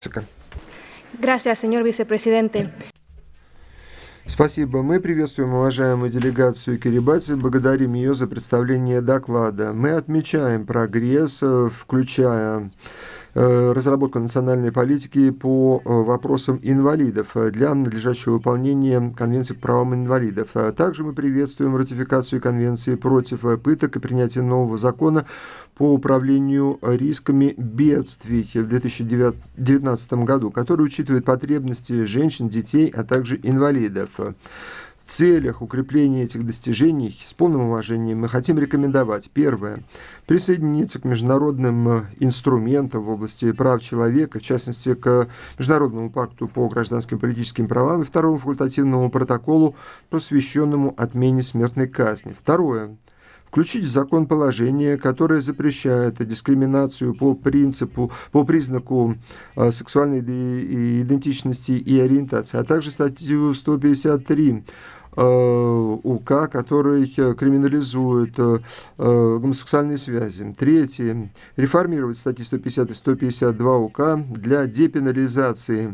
Gracias, señor vicepresidente. Спасибо. Мы приветствуем уважаемую делегацию Кирибати, благодарим ее за представление доклада. Мы отмечаем прогресс, включая разработку национальной политики по вопросам инвалидов для надлежащего выполнения Конвенции по правам инвалидов. Также мы приветствуем ратификацию Конвенции против пыток и принятие нового закона по управлению рисками бедствий в 2019 году, который учитывает потребности женщин, детей, а также инвалидов. В целях укрепления этих достижений с полным уважением мы хотим рекомендовать: первое, присоединиться к международным инструментам в области прав человека, в частности, к Международному пакту по гражданским и политическим правам и второму факультативному протоколу, посвященному отмене смертной казни. Второе, включить в закон положение, которое запрещает дискриминацию по признаку сексуальной идентичности и ориентации, а также статью 153 УК, который криминализует гомосексуальные связи. Третье. Реформировать статьи 150 и 152 УК для депенализации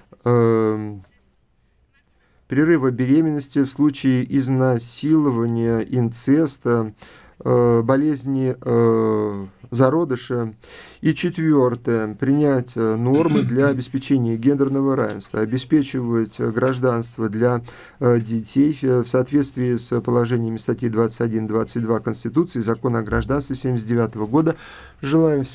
прерыва беременности в случае изнасилования, инцеста, болезни зародыша. И четвертое. Принять нормы для обеспечения гендерного равенства, обеспечивать гражданство для детей в соответствии с положениями статьи 21-22 Конституции и Закона о гражданстве 1979 года. Желаем